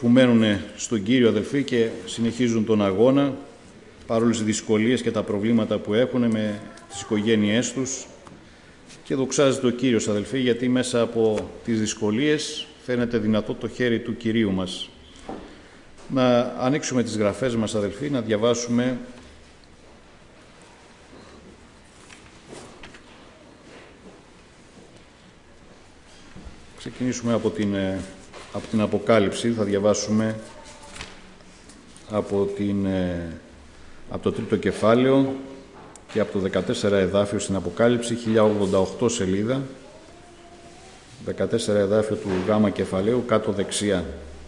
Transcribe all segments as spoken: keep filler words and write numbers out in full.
που μένουν στον Κύριο, αδελφοί, και συνεχίζουν τον αγώνα παρόλες τις δυσκολίες και τα προβλήματα που έχουν με τις οικογένειές τους. Και δοξάζεται ο Κύριος, αδελφοί, γιατί μέσα από τις δυσκολίες φαίνεται δυνατό το χέρι του Κυρίου μας. Να ανοίξουμε τις γραφές μας, αδελφοί, να διαβάσουμε ξεκινήσουμε από την, από την Αποκάλυψη. Θα διαβάσουμε από, την, από το τρίτο κεφάλαιο και από το δεκατέσσερα εδάφιο στην Αποκάλυψη, χίλια ογδόντα οκτώ σελίδα, δεκατέσσερα εδάφιο του γάμα κεφαλαίου, κάτω δεξιά.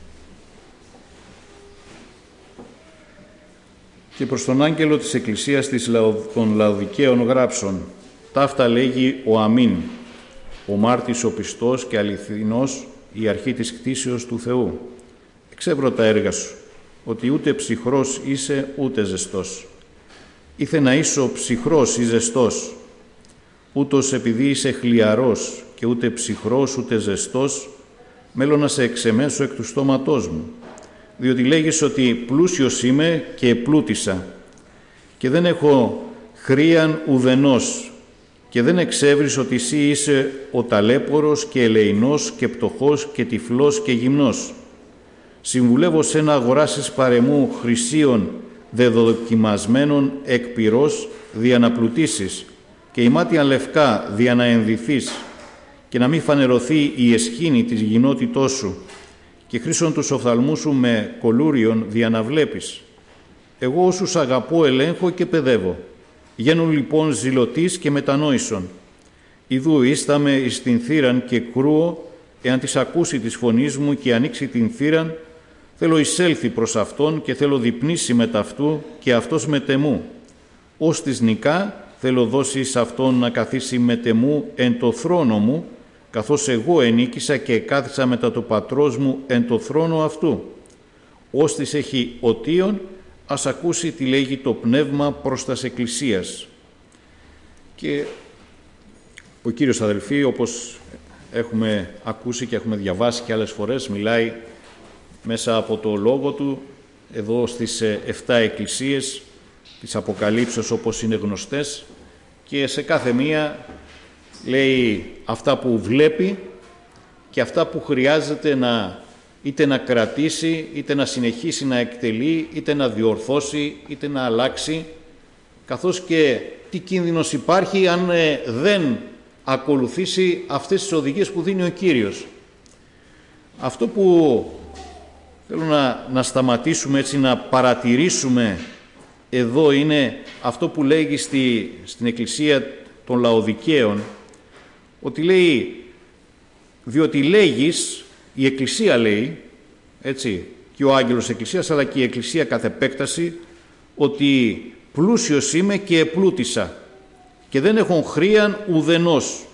Και προς τον άγγελο της Εκκλησίας των Λαοδικαίων γράψον, ταύτα λέγει ο Αμήν, ο μάρτης ο πιστός και αληθινός, η αρχή της κτήσεως του Θεού. Εξεύρω τα έργα σου, ότι ούτε ψυχρός είσαι ούτε ζεστός. Ήθε να είσαι ψυχρός ή ζεστός, ούτως επειδή είσαι χλιαρός και ούτε ψυχρός ούτε ζεστός, μέλω να σε εξεμέσω εκ του στόματός μου. Διότι λέγεις ότι πλούσιος είμαι και επλούτησα και δεν έχω χρίαν ουδενός και δεν εξεύρεις ότι εσύ είσαι ο ταλέπορος και ελεηνός και πτωχός και τυφλός και γυμνός. Συμβουλεύω σε να αγοράσεις παρεμού χρυσίων δεδοκιμασμένων εκ πυρός δια να πλουτίσεις και η μάτια λευκά δια να ενδυθείς και να μην φανερωθεί η εσχήνη της γινότητός σου και χρήσον τους οφθαλμούς σου με κολούριον δια να βλέπεις. Εγώ όσους αγαπώ ελέγχω και παιδεύω. Γένουν λοιπόν ζηλωτής και μετανόησον. Ιδού ίσταμε εις την θύραν και κρούω, εάν της ακούσει της φωνής μου και ανοίξει την θύραν, θέλω εισέλθει προς αυτόν και θέλω διπνήσει με ταυτού και αυτός με τεμού. Ως της νικά θέλω δώσει σε αυτόν να καθίσει με τεμού εν το θρόνο μου, καθώς εγώ ενίκησα και κάθισα μετά το πατρός μου εν το θρόνο αυτού. Ως της έχει οτίον, ας ακούσει τι λέγει το πνεύμα προς τας εκκλησίας. Και ο Κύριος, αδελφοί, όπως έχουμε ακούσει και έχουμε διαβάσει και άλλες φορές, μιλάει μέσα από το λόγο του εδώ στις εφτά εκκλησίες της Αποκαλύψεως, όπως είναι γνωστές, και σε κάθε μία λέει αυτά που βλέπει και αυτά που χρειάζεται να είτε να κρατήσει, είτε να συνεχίσει να εκτελεί, είτε να διορθώσει, είτε να αλλάξει, καθώς και τι κίνδυνος υπάρχει αν δεν ακολουθήσει αυτές τις οδηγίες που δίνει ο Κύριος. Αυτό που θέλω να, να σταματήσουμε έτσι, να παρατηρήσουμε εδώ, είναι αυτό που λέγει στη, στην Εκκλησία των Λαοδικαίων, ότι λέει, διότι λέγεις, η Εκκλησία λέει, έτσι, και ο άγγελος της Εκκλησίας, αλλά και η Εκκλησία καθ' επέκταση, ότι πλούσιος είμαι και επλούτησα και δεν έχω χρίαν ουδενός.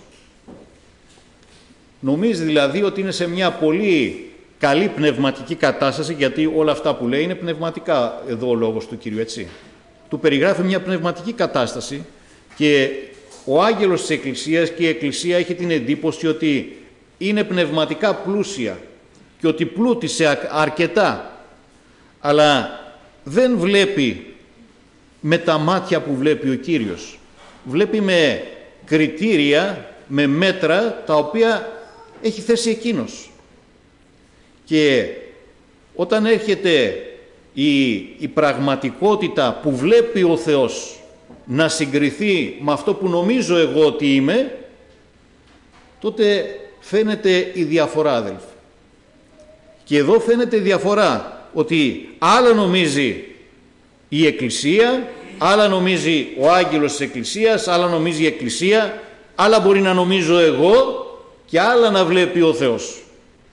Νομίζει δηλαδή ότι είναι σε μια πολύ καλή πνευματική κατάσταση, γιατί όλα αυτά που λέει είναι πνευματικά εδώ ο λόγος του Κύριου, έτσι. Του περιγράφει μια πνευματική κατάσταση και ο άγγελος της Εκκλησίας και η Εκκλησία έχει την εντύπωση ότι είναι πνευματικά πλούσια και ότι πλούτησε αρκετά, αλλά δεν βλέπει με τα μάτια που βλέπει ο Κύριος. Βλέπει με κριτήρια, με μέτρα τα οποία έχει θέσει εκείνος. Και όταν έρχεται η, η πραγματικότητα που βλέπει ο Θεός να συγκριθεί με αυτό που νομίζω εγώ ότι είμαι, τότε φαίνεται η διαφορά, αδελφοι. Και εδώ φαίνεται η διαφορά, ότι άλλα νομίζει η Εκκλησία, άλλα νομίζει ο άγγελος της Εκκλησίας, άλλα νομίζει η Εκκλησία, άλλα μπορεί να νομίζω εγώ και άλλα να βλέπει ο Θεός.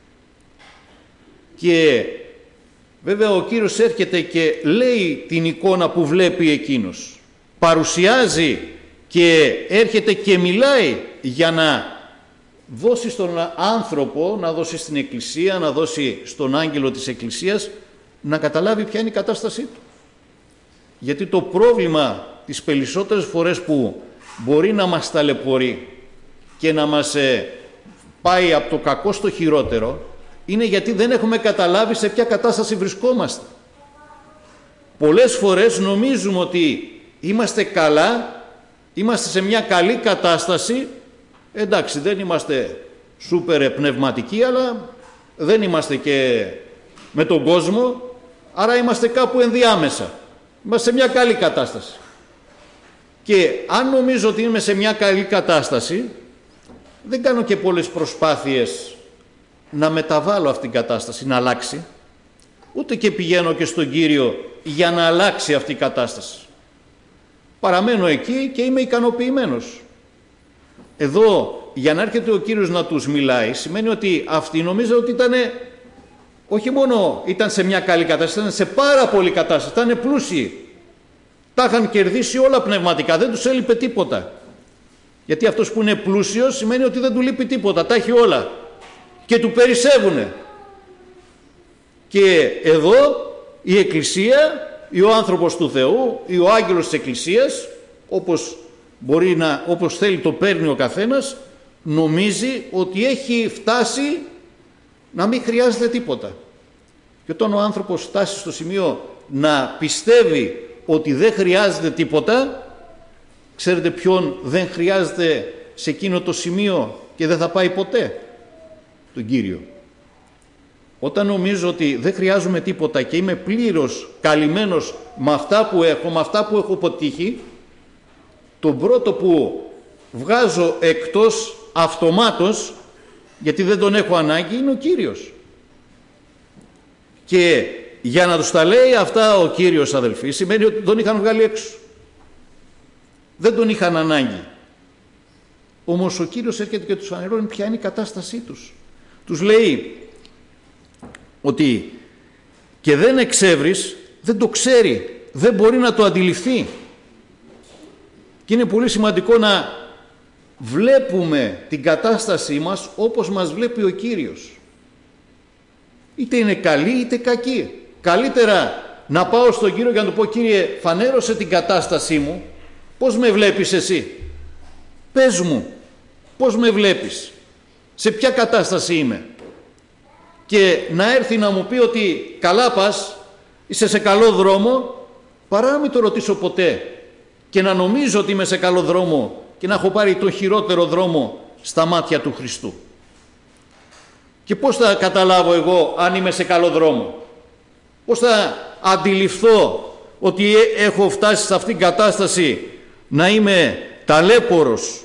Και βέβαια ο Κύριος έρχεται και λέει την εικόνα που βλέπει εκείνος. Παρουσιάζει και έρχεται και μιλάει για να δώσει στον άνθρωπο, να δώσει στην Εκκλησία, να δώσει στον άγγελο της Εκκλησίας να καταλάβει ποια είναι η κατάστασή του. Γιατί το πρόβλημα τις περισσότερες φορές που μπορεί να μας ταλαιπωρεί και να μας ε, πάει από το κακό στο χειρότερο είναι γιατί δεν έχουμε καταλάβει σε ποια κατάσταση βρισκόμαστε. Πολλές φορές νομίζουμε ότι είμαστε καλά, είμαστε σε μια καλή κατάσταση, εντάξει δεν είμαστε σούπερ πνευματικοί, αλλά δεν είμαστε και με τον κόσμο, άρα είμαστε κάπου ενδιάμεσα. Είμαστε σε μια καλή κατάσταση. Και αν νομίζω ότι είμαι σε μια καλή κατάσταση, δεν κάνω και πολλές προσπάθειες να μεταβάλω αυτήν την κατάσταση, να αλλάξει. Ούτε και πηγαίνω και στον Κύριο για να αλλάξει αυτή η κατάσταση. Παραμένω εκεί και είμαι ικανοποιημένος. Εδώ, για να έρχεται ο Κύριος να τους μιλάει, σημαίνει ότι αυτοί νομίζαν ότι ήταν, όχι μόνο ήταν σε μια καλή κατάσταση, ήταν σε πάρα πολύ κατάσταση, ήταν πλούσιοι. Τα είχαν κερδίσει όλα πνευματικά, δεν τους έλειπε τίποτα. Γιατί αυτός που είναι πλούσιος σημαίνει ότι δεν του λείπει τίποτα, τα έχει όλα. Και του περισσεύουνε. Και εδώ η Εκκλησία, ή ο άνθρωπος του Θεού, ή ο άγγελος της Εκκλησίας, όπως, μπορεί να, όπως θέλει το παίρνει ο καθένας, νομίζει ότι έχει φτάσει να μην χρειάζεται τίποτα. Και όταν ο άνθρωπος φτάσει στο σημείο να πιστεύει ότι δεν χρειάζεται τίποτα, ξέρετε ποιον δεν χρειάζεται σε εκείνο το σημείο και δεν θα πάει ποτέ? Τον Κύριο. Όταν νομίζω ότι δεν χρειάζομαι τίποτα και είμαι πλήρως καλυμμένος με αυτά που έχω, με αυτά που έχω αποτύχει, τον πρώτο που βγάζω εκτός αυτομάτως, γιατί δεν τον έχω ανάγκη, είναι ο Κύριος. Και για να τους τα λέει αυτά ο Κύριος, αδελφοί, σημαίνει ότι τον είχαν βγάλει έξω. Δεν τον είχαν ανάγκη. Όμως ο Κύριος έρχεται και τους φανερώνει ποια είναι η κατάστασή τους. Τους λέει ότι και δεν εξεύρεις, δεν το ξέρει, δεν μπορεί να το αντιληφθεί. Και είναι πολύ σημαντικό να βλέπουμε την κατάστασή μας όπως μας βλέπει ο Κύριος. Είτε είναι καλή είτε κακή. Καλύτερα να πάω στον Κύριο και να του πω: Κύριε, φανέρωσε την κατάστασή μου, πώς με βλέπεις εσύ? Πες μου, πώς με βλέπεις? Σε ποια κατάσταση είμαι? Και να έρθει να μου πει ότι καλά πας, είσαι σε καλό δρόμο, παρά να μην το ρωτήσω ποτέ και να νομίζω ότι είμαι σε καλό δρόμο και να έχω πάρει το χειρότερο δρόμο στα μάτια του Χριστού. Και πώς θα καταλάβω εγώ αν είμαι σε καλό δρόμο? Πώς θα αντιληφθώ ότι έχω φτάσει σε αυτήν την κατάσταση να είμαι ταλέπορος?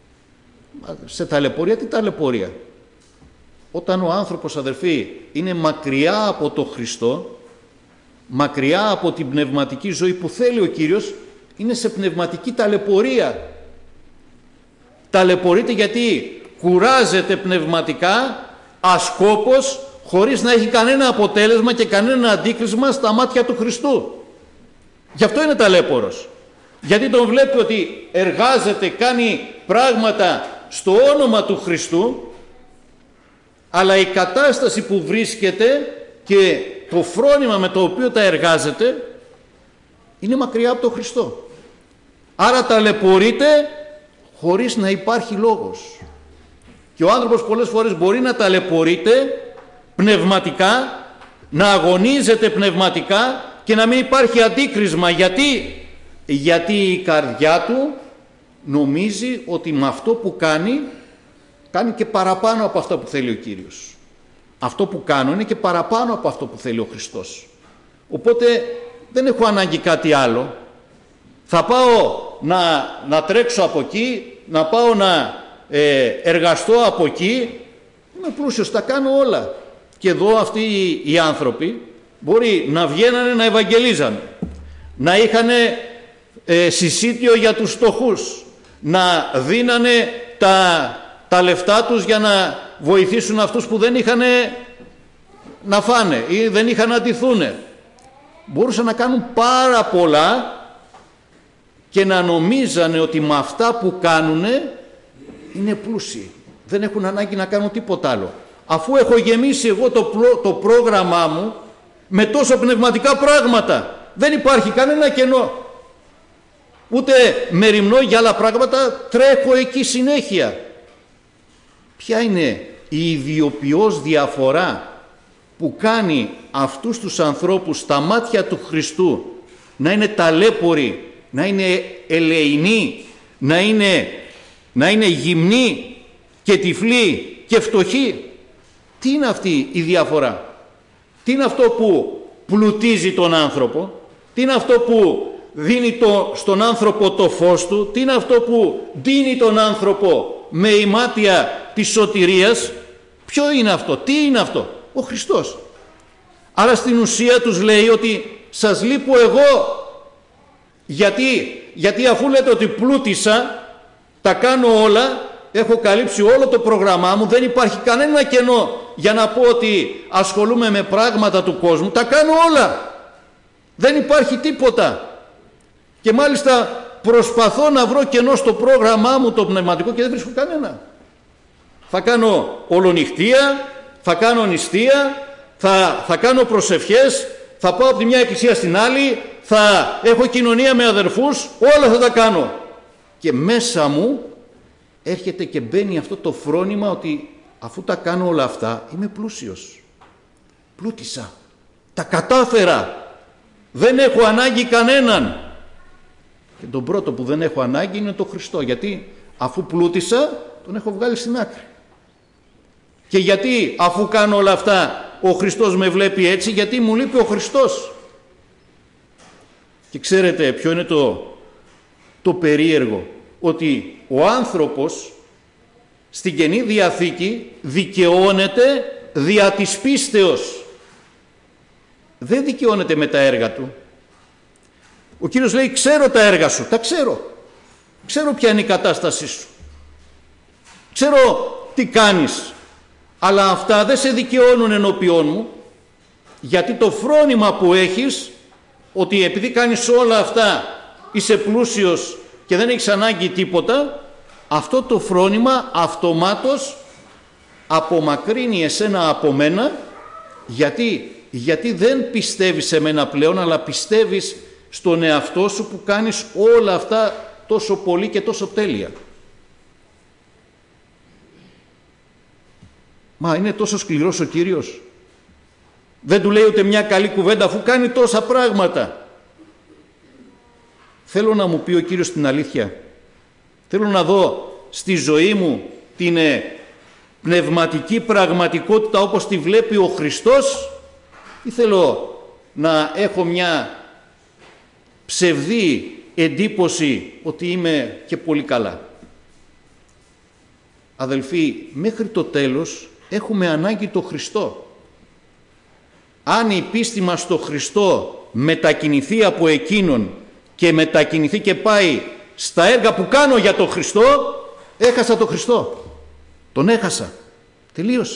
Σε ταλαιπωρία, τι ταλαιπωρία? Όταν ο άνθρωπος, αδερφοί, είναι μακριά από το Χριστό, μακριά από την πνευματική ζωή που θέλει ο Κύριος, είναι σε πνευματική ταλαιπωρία. Ταλαιπωρείται γιατί κουράζεται πνευματικά, ασκόπως, χωρίς να έχει κανένα αποτέλεσμα και κανένα αντίκρισμα στα μάτια του Χριστού. Γι' αυτό είναι ταλαίπωρος. Γιατί τον βλέπει ότι εργάζεται, κάνει πράγματα στο όνομα του Χριστού, αλλά η κατάσταση που βρίσκεται και το φρόνημα με το οποίο τα εργάζεται είναι μακριά από τον Χριστό. Άρα ταλαιπωρείται χωρίς να υπάρχει λόγος. Και ο άνθρωπος πολλές φορές μπορεί να ταλαιπωρείται πνευματικά, να αγωνίζεται πνευματικά και να μην υπάρχει αντίκρισμα. Γιατί? Γιατί η καρδιά του νομίζει ότι με αυτό που κάνει, κάνει και παραπάνω από αυτό που θέλει ο Κύριος. Αυτό που κάνω είναι και παραπάνω από αυτό που θέλει ο Χριστός. Οπότε δεν έχω ανάγκη κάτι άλλο. Θα πάω να, να τρέξω από εκεί, να πάω να ε, εργαστώ από εκεί. Είμαι πλούσιος, τα κάνω όλα. Και εδώ αυτοί οι, οι άνθρωποι μπορεί να βγαίνανε να ευαγγελίζαν, να είχαν ε, συσίτιο για τους φτωχούς, να δίνανε τα, τα λεφτά τους για να βοηθήσουν αυτούς που δεν είχαν να φάνε ή δεν είχαν να ντυθούνε. Μπορούσαν να κάνουν πάρα πολλά και να νομίζανε ότι με αυτά που κάνουνε είναι πλούσιοι. Δεν έχουν ανάγκη να κάνουν τίποτα άλλο. Αφού έχω γεμίσει εγώ το, προ, το πρόγραμμά μου με τόσα πνευματικά πράγματα, δεν υπάρχει κανένα κενό. Ούτε μεριμνώ για άλλα πράγματα, τρέχω εκεί συνέχεια. Ποια είναι η ιδιοποιώς διαφορά που κάνει αυτούς τους ανθρώπους στα μάτια του Χριστού να είναι ταλέποροι, να είναι ελεηνοί, να είναι, να είναι γυμνοί και τυφλοί και φτωχοί. Τι είναι αυτή η διαφορά? Τι είναι αυτό που πλουτίζει τον άνθρωπο? Τι είναι αυτό που δίνει το, στον άνθρωπο το φως του? Τι είναι αυτό που δίνει τον άνθρωπο με ημάτια της σωτηρίας? Ποιο είναι αυτό? Τι είναι αυτό? Ο Χριστός. Άρα στην ουσία τους λέει ότι σας λείπω εγώ. Γιατί, γιατί αφού λέτε ότι πλούτησα, τα κάνω όλα, έχω καλύψει όλο το πρόγραμμά μου, δεν υπάρχει κανένα κενό για να πω ότι ασχολούμαι με πράγματα του κόσμου, τα κάνω όλα. Δεν υπάρχει τίποτα. Και μάλιστα προσπαθώ να βρω κενό στο πρόγραμμά μου το πνευματικό και δεν βρίσκω κανένα. Θα κάνω ολονυχτία, θα κάνω νηστεία, θα, θα κάνω προσευχές, θα πάω από τη μια εκκλησία στην άλλη, θα έχω κοινωνία με αδερφούς, όλα θα τα κάνω. Και μέσα μου έρχεται και μπαίνει αυτό το φρόνημα ότι αφού τα κάνω όλα αυτά είμαι πλούσιος. Πλούτησα. Τα κατάφερα. Δεν έχω ανάγκη κανέναν. Και τον πρώτο που δεν έχω ανάγκη είναι το Χριστό. Γιατί αφού πλούτησα τον έχω βγάλει στην άκρη. Και γιατί αφού κάνω όλα αυτά ο Χριστός με βλέπει έτσι? Γιατί μου λείπει ο Χριστός. Και ξέρετε ποιο είναι το, το περίεργο? Ότι ο άνθρωπος στην Καινή Διαθήκη δικαιώνεται δια της πίστεως. Δεν δικαιώνεται με τα έργα του. Ο Κύριος λέει ξέρω τα έργα σου. Τα ξέρω. Ξέρω ποια είναι η κατάστασή σου. Ξέρω τι κάνεις. Αλλά αυτά δεν σε δικαιώνουν ενώπιόν μου, γιατί το φρόνημα που έχεις ότι επειδή κάνεις όλα αυτά είσαι πλούσιος και δεν έχεις ανάγκη τίποτα, αυτό το φρόνημα αυτομάτως απομακρύνει εσένα από μένα. Γιατί, γιατί δεν πιστεύεις σε μένα πλέον, αλλά πιστεύεις στον εαυτό σου που κάνεις όλα αυτά τόσο πολύ και τόσο τέλεια. Μα είναι τόσο σκληρός ο Κύριος? Δεν του λέει ούτε μια καλή κουβέντα αφού κάνει τόσα πράγματα? Θέλω να μου πει ο Κύριος την αλήθεια. Θέλω να δω στη ζωή μου την πνευματική πραγματικότητα όπως τη βλέπει ο Χριστός, ή θέλω να έχω μια ψευδή εντύπωση ότι είμαι και πολύ καλά? Αδελφοί, μέχρι το τέλος έχουμε ανάγκη το Χριστό. Αν η πίστη μας στο Χριστό μετακινηθεί από Εκείνον και μετακινηθεί και πάει στα έργα που κάνω για το Χριστό, έχασα το Χριστό. Τον έχασα. Τελείωσε.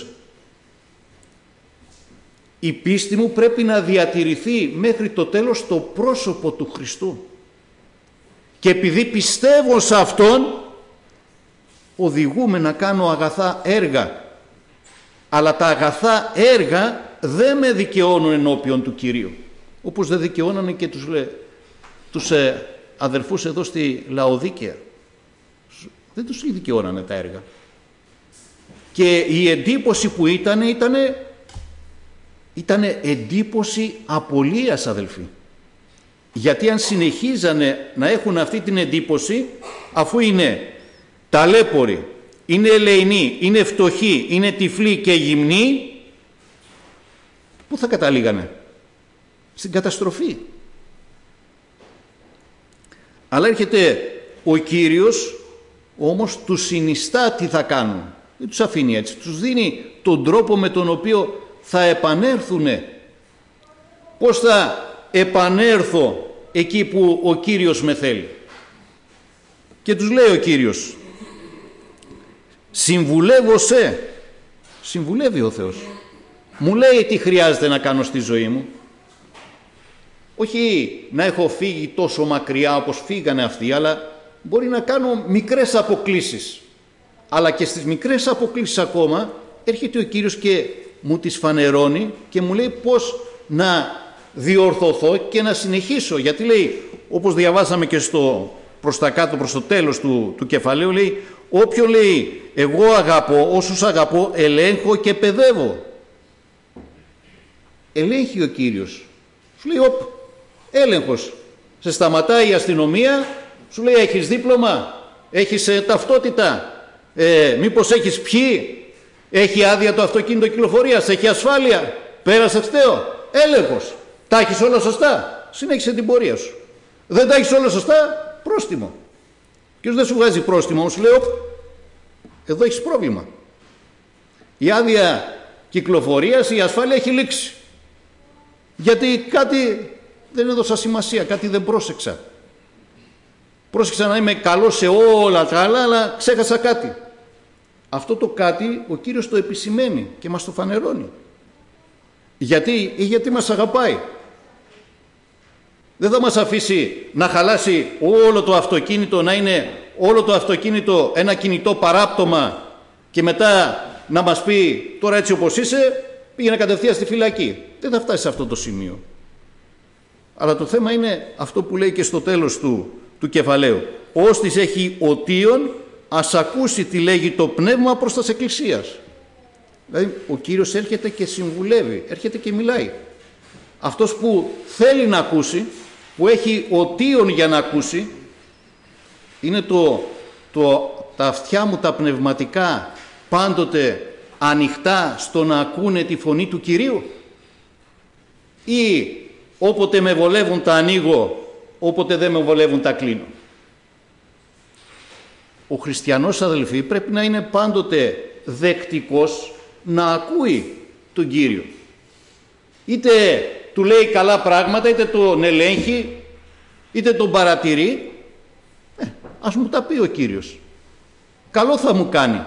Η πίστη μου πρέπει να διατηρηθεί μέχρι το τέλος στο πρόσωπο του Χριστού. Και επειδή πιστεύω σε Αυτόν, οδηγούμε να κάνω αγαθά έργα. Αλλά τα αγαθά έργα δεν με δικαιώνουν ενώπιον του Κυρίου. Όπως δεν δικαιώνανε και τους, τους ε, αδερφούς εδώ στη Λαοδίκαια. Δεν τους δικαιώνανε τα έργα. Και η εντύπωση που ήταν, ήτανε, ήτανε εντύπωση απολίας, αδελφοί. Γιατί αν συνεχίζανε να έχουν αυτή την εντύπωση, αφού είναι ταλέποροι, είναι ελεηνοί, είναι φτωχοί, είναι τυφλοί και γυμνοί, πού θα καταλήγανε? Στην καταστροφή. Αλλά έρχεται ο Κύριος, όμως τους συνιστά τι θα κάνουν. Δεν τους αφήνει έτσι. Τους δίνει τον τρόπο με τον οποίο θα επανέλθουνε. Πώς θα επανέλθω εκεί που ο Κύριος με θέλει? Και τους λέει ο Κύριος, συμβουλεύωσέ. Συμβουλεύει ο Θεός. Μου λέει τι χρειάζεται να κάνω στη ζωή μου. Όχι να έχω φύγει τόσο μακριά όπως φύγανε αυτοί, αλλά μπορεί να κάνω μικρές αποκλίσεις. Αλλά και στις μικρές αποκλίσεις ακόμα έρχεται ο Κύριος και μου τις φανερώνει και μου λέει πώς να διορθωθώ και να συνεχίσω. Γιατί λέει, όπως διαβάσαμε και στο, προς τα κάτω, προς το τέλος του, του κεφαλαίου, λέει, όποιο λέει εγώ αγαπώ, όσους αγαπώ ελέγχω και παιδεύω. ελέγχει ο Κύριος. Σου λέει, οπ, έλεγχος. Σε σταματάει η αστυνομία, σου λέει, έχεις δίπλωμα, έχεις ε, ταυτότητα, ε, μήπως έχεις πιει, έχει άδεια το αυτοκίνητο κυκλοφορίας, έχει ασφάλεια, πέρασε φταίο, έλεγχος. Τα έχεις όλα σωστά, συνέχισε την πορεία σου. Δεν τα έχεις όλα σωστά, πρόστιμο. Και δεν σου βγάζει πρόστιμο, όμως σου λέει, οπ, εδώ έχεις πρόβλημα. Η άδεια κυκλοφορίας, η ασφάλεια έχει λήξει. Γιατί κάτι δεν έδωσα σημασία, κάτι δεν πρόσεξα. Πρόσεξα να είμαι καλός σε όλα τα άλλα, αλλά ξέχασα κάτι. Αυτό το κάτι ο Κύριος το επισημαίνει και μας το φανερώνει. Γιατί, γιατί μας αγαπάει. Δεν θα μας αφήσει να χαλάσει όλο το αυτοκίνητο, να είναι όλο το αυτοκίνητο ένα κινητό παράπτωμα και μετά να μας πει, τώρα έτσι όπως είσαι, πήγαινε κατευθείαν στη φυλακή. Δεν θα φτάσει σε αυτό το σημείο. Αλλά το θέμα είναι αυτό που λέει και στο τέλος του, του κεφαλαίου. Όστις έχει οτίον, ας ακούσει τι λέγει το πνεύμα προς τας εκκλησίας. Δηλαδή ο Κύριος έρχεται και συμβουλεύει, έρχεται και μιλάει. Αυτός που θέλει να ακούσει, που έχει οτίον για να ακούσει, είναι το, το, τα αυτιά μου τα πνευματικά πάντοτε ανοιχτά στο να ακούνε τη φωνή του Κυρίου, ή όποτε με βολεύουν τα ανοίγω, όποτε δεν με βολεύουν τα κλείνω. Ο χριστιανός, αδελφοί, πρέπει να είναι πάντοτε δεκτικός να ακούει τον Κύριο. Είτε του λέει καλά πράγματα, είτε τον ελέγχει, είτε τον παρατηρεί. Ε, ας μου τα πει ο Κύριος. Καλό θα μου κάνει.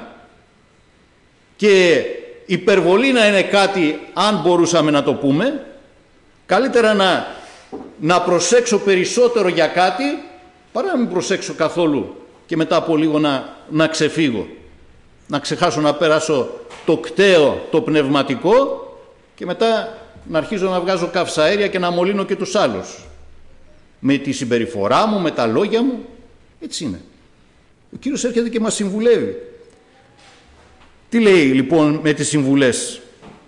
Και υπερβολή να είναι κάτι, αν μπορούσαμε να το πούμε, καλύτερα να, να προσέξω περισσότερο για κάτι, παρά να μην προσέξω καθόλου και μετά από λίγο να, να ξεφύγω. Να ξεχάσω να περάσω το κταίο, το πνευματικό και μετά να αρχίζω να βγάζω καυσαέρια και να μολύνω και τους άλλους. Με τη συμπεριφορά μου, με τα λόγια μου, έτσι είναι. Ο Κύριος έρχεται και μας συμβουλεύει. Τι λέει λοιπόν με τις συμβουλές?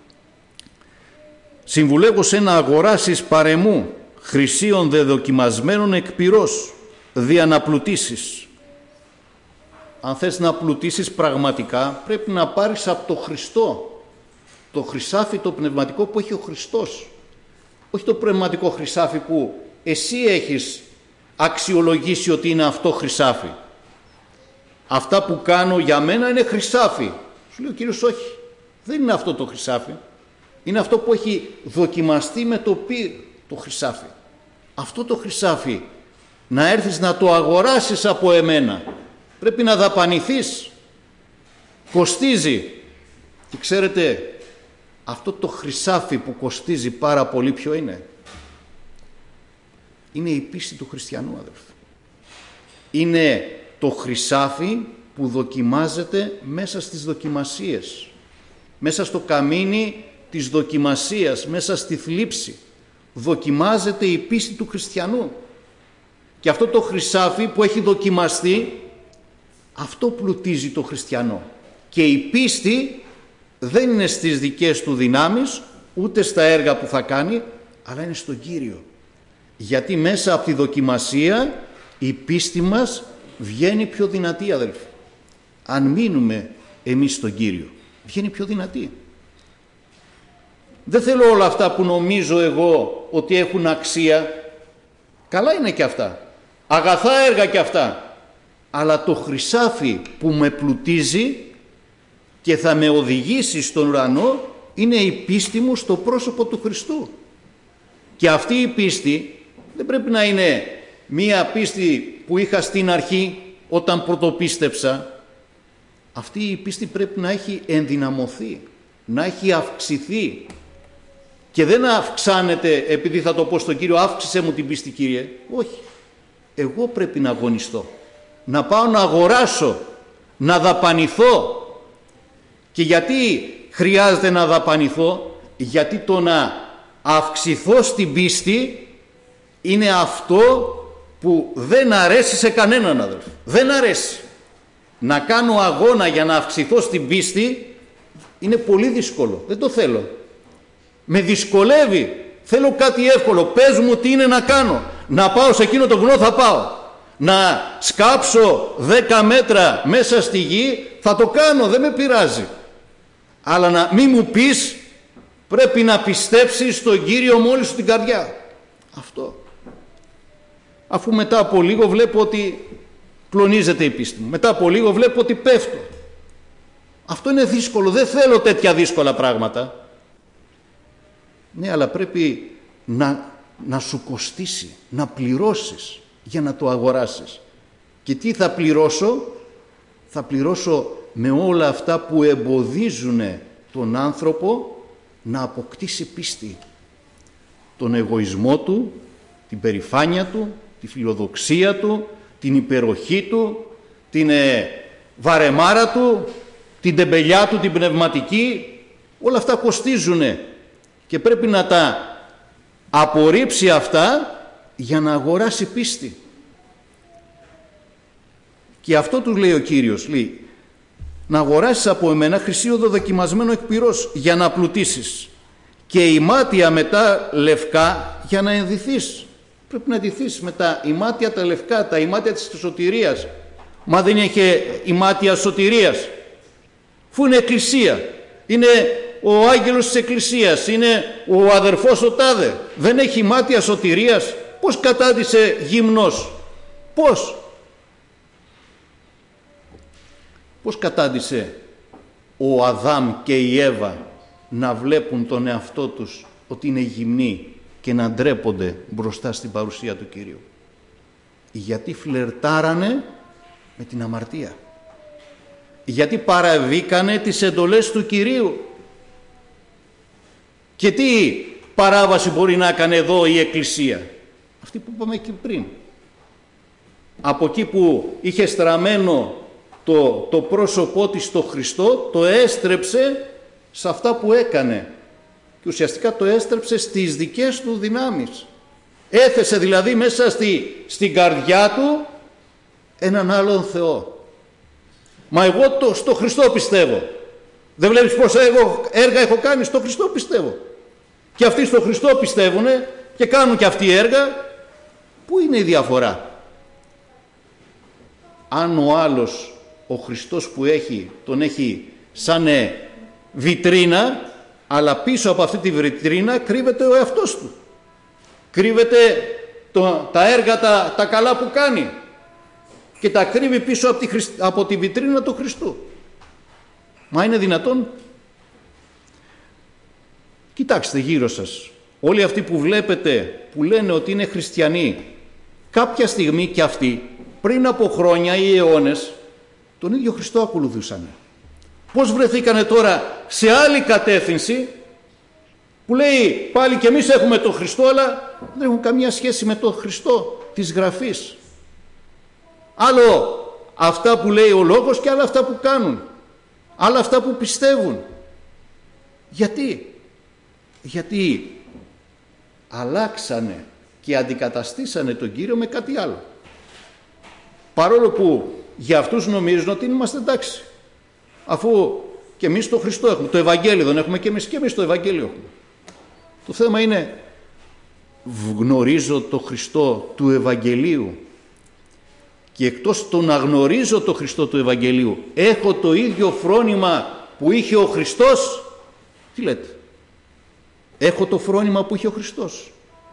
Συμβουλεύω σε να αγοράσεις παρεμού χρυσίων δεδοκιμασμένων εκ πυρός, δια να πλουτίσεις. Αν θες να πλουτίσεις πραγματικά, πρέπει να πάρεις από το Χριστό, το χρυσάφι το πνευματικό που έχει ο Χριστός. Όχι το πνευματικό χρυσάφι που εσύ έχεις αξιολογήσει ότι είναι αυτό χρυσάφι. Αυτά που κάνω για μένα είναι χρυσάφι. Σου λέει ο Κύριος, όχι, δεν είναι αυτό το χρυσάφι. Είναι αυτό που έχει δοκιμαστεί με το πυρ, το χρυσάφι. Αυτό το χρυσάφι να έρθεις να το αγοράσεις από εμένα, πρέπει να δαπανηθείς, κοστίζει. Και ξέρετε, αυτό το χρυσάφι που κοστίζει πάρα πολύ ποιο είναι? Είναι η πίστη του χριστιανού, αδελφοί. Είναι το χρυσάφι που δοκιμάζεται μέσα στις δοκιμασίες, μέσα στο καμίνι της δοκιμασίας, μέσα στη θλίψη. Δοκιμάζεται η πίστη του χριστιανού. Και αυτό το χρυσάφι που έχει δοκιμαστεί, αυτό πλουτίζει το χριστιανό. Και η πίστη δεν είναι στις δικές του δυνάμεις, ούτε στα έργα που θα κάνει, αλλά είναι στον Κύριο. Γιατί μέσα από τη δοκιμασία η πίστη μας βγαίνει πιο δυνατή, αδελφοί. Αν μείνουμε εμείς στον Κύριο, βγαίνει πιο δυνατή. Δεν θέλω όλα αυτά που νομίζω εγώ ότι έχουν αξία. Καλά είναι και αυτά. Αγαθά έργα και αυτά. Αλλά το χρυσάφι που με πλουτίζει και θα με οδηγήσει στον ουρανό είναι η πίστη μου στο πρόσωπο του Χριστού. Και αυτή η πίστη δεν πρέπει να είναι μία πίστη που είχα στην αρχή όταν πρωτοπίστεψα. Αυτή η πίστη πρέπει να έχει ενδυναμωθεί, να έχει αυξηθεί. Και δεν αυξάνεται επειδή θα το πω στον Κύριο, αύξησε μου την πίστη Κύριε. Όχι. Εγώ πρέπει να αγωνιστώ. Να πάω να αγοράσω, να δαπανηθώ. Και γιατί χρειάζεται να δαπανηθώ? Γιατί το να αυξηθώ στην πίστη είναι αυτό που δεν αρέσει σε κανέναν, αδελφοί. Δεν αρέσει. Να κάνω αγώνα για να αυξηθώ στην πίστη είναι πολύ δύσκολο. Δεν το θέλω. Με δυσκολεύει. Θέλω κάτι εύκολο. Πες μου τι είναι να κάνω. Να πάω σε εκείνο το βουνό, θα πάω. Να σκάψω δέκα μέτρα μέσα στη γη, θα το κάνω, δεν με πειράζει. Αλλά να μην μου πεις, πρέπει να πιστέψεις στον Κύριο με όλη σου την καρδιά. Αυτό. Αφού μετά από λίγο βλέπω ότι κλονίζεται η πίστη μου. Μετά από λίγο βλέπω ότι πέφτω. Αυτό είναι δύσκολο. Δεν θέλω τέτοια δύσκολα πράγματα. Ναι, αλλά πρέπει να, να σου κοστίσει, να πληρώσεις για να το αγοράσεις. Και τι θα πληρώσω? Θα πληρώσω με όλα αυτά που εμποδίζουν τον άνθρωπο να αποκτήσει πίστη. Τον εγωισμό του, την περηφάνεια του, τη φιλοδοξία του, την υπεροχή του, την ε, βαρεμάρα του, την τεμπελιά του, την πνευματική. Όλα αυτά κοστίζουν και πρέπει να τα απορρίψει αυτά για να αγοράσει πίστη. Και αυτό του λέει ο Κύριος, λέει, να αγοράσεις από εμένα χρυσίοδο δοκιμασμένο εκ πυρός για να πλουτίσεις και ημάτια μετά λευκά για να ενδυθείς. Πρέπει να ντυθείς με τα ημάτια τα λευκά, τα ημάτια της σωτηρίας. Μα δεν είχε ημάτια σωτηρίας? Φού είναι εκκλησία, είναι ο άγγελος της εκκλησίας, είναι ο αδερφός ο τάδε, δεν έχει ημάτια σωτηρίας? Πώς κατάντησε γυμνός? Πώς? Πώς κατάντησε ο Αδάμ και η Εύα να βλέπουν τον εαυτό τους ότι είναι γυμνοί και να ντρέπονται μπροστά στην παρουσία του Κυρίου? Γιατί φλερτάρανε με την αμαρτία. Γιατί παραβήκανε τις εντολές του Κυρίου. Και τι παράβαση μπορεί να έκανε εδώ η Εκκλησία? Αυτή που είπαμε και πριν. Από εκεί που είχε στραμμένο το, το πρόσωπό της στο Χριστό, το έστρεψε σε αυτά που έκανε. Και ουσιαστικά το έστρεψε στις δικές του δυνάμεις. Έθεσε δηλαδή μέσα στη, στην καρδιά του έναν άλλον Θεό. Μα εγώ το, στο Χριστό πιστεύω. Δεν βλέπεις πόσα εγώ έργα έχω κάνει? Στο Χριστό πιστεύω. Και αυτοί στο Χριστό πιστεύουνε και κάνουν και αυτοί έργα. Πού είναι η διαφορά? Αν ο άλλος, ο Χριστός που έχει, τον έχει σαν βιτρίνα, αλλά πίσω από αυτή τη βιτρίνα κρύβεται ο εαυτός του. Κρύβεται το, τα έργα τα, τα καλά που κάνει και τα κρύβει πίσω από τη, από τη βιτρίνα του Χριστού. Μα είναι δυνατόν? Κοιτάξτε γύρω σας. Όλοι αυτοί που βλέπετε που λένε ότι είναι χριστιανοί, κάποια στιγμή και αυτοί πριν από χρόνια ή αιώνες τον ίδιο Χριστό ακολουθούσαν. Πώς βρεθήκανε τώρα σε άλλη κατεύθυνση που λέει πάλι και εμείς έχουμε τον Χριστό, αλλά δεν έχουν καμία σχέση με τον Χριστό της Γραφής. Άλλο αυτά που λέει ο Λόγος και άλλα αυτά που κάνουν. Άλλα αυτά που πιστεύουν. Γιατί? Γιατί αλλάξανε και αντικαταστήσανε τον Κύριο με κάτι άλλο. Παρόλο που για αυτούς νομίζουν ότι είμαστε εντάξει. Αφού και εμείς το Χριστό έχουμε, το Ευαγγέλιο δεν έχουμε? Και εμείς και εμείς το Ευαγγέλιο έχουμε. Το θέμα είναι, γνωρίζω το Χριστό του Ευαγγελίου και εκτός το να γνωρίζω το Χριστό του Ευαγγελίου έχω το ίδιο φρόνημα που είχε ο Χριστός? Τι λέτε? Έχω το φρόνημα που είχε ο Χριστός?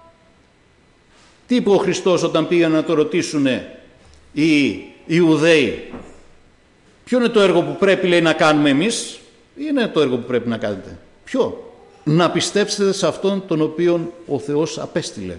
Τι είπε ο Χριστός όταν πήγαν να το ρωτήσουν οι Ιουδαίοι? Ποιο είναι το έργο που πρέπει, λέει, να κάνουμε εμείς? Ή είναι το έργο που πρέπει να κάνετε? Ποιο? Να πιστέψετε σε αυτόν τον οποίον ο Θεός απέστειλε.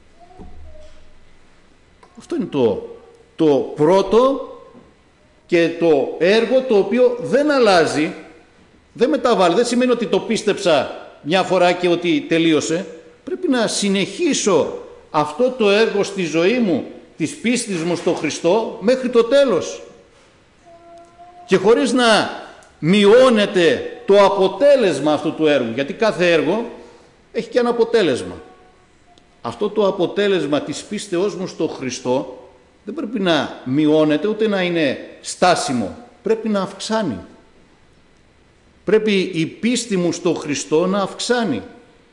Αυτό είναι το, το πρώτο και το έργο το οποίο δεν αλλάζει, δεν μεταβάλλει. Δεν σημαίνει ότι το πίστεψα μια φορά και ότι τελείωσε. Πρέπει να συνεχίσω αυτό το έργο στη ζωή μου, της πίστης μου στο Χριστό, μέχρι το τέλος. Και χωρίς να μειώνεται το αποτέλεσμα αυτού του έργου, γιατί κάθε έργο έχει και ένα αποτέλεσμα. Αυτό το αποτέλεσμα της πίστεώς μου στο Χριστό δεν πρέπει να μειώνεται ούτε να είναι στάσιμο, πρέπει να αυξάνει. Πρέπει η πίστη μου στο Χριστό να αυξάνει.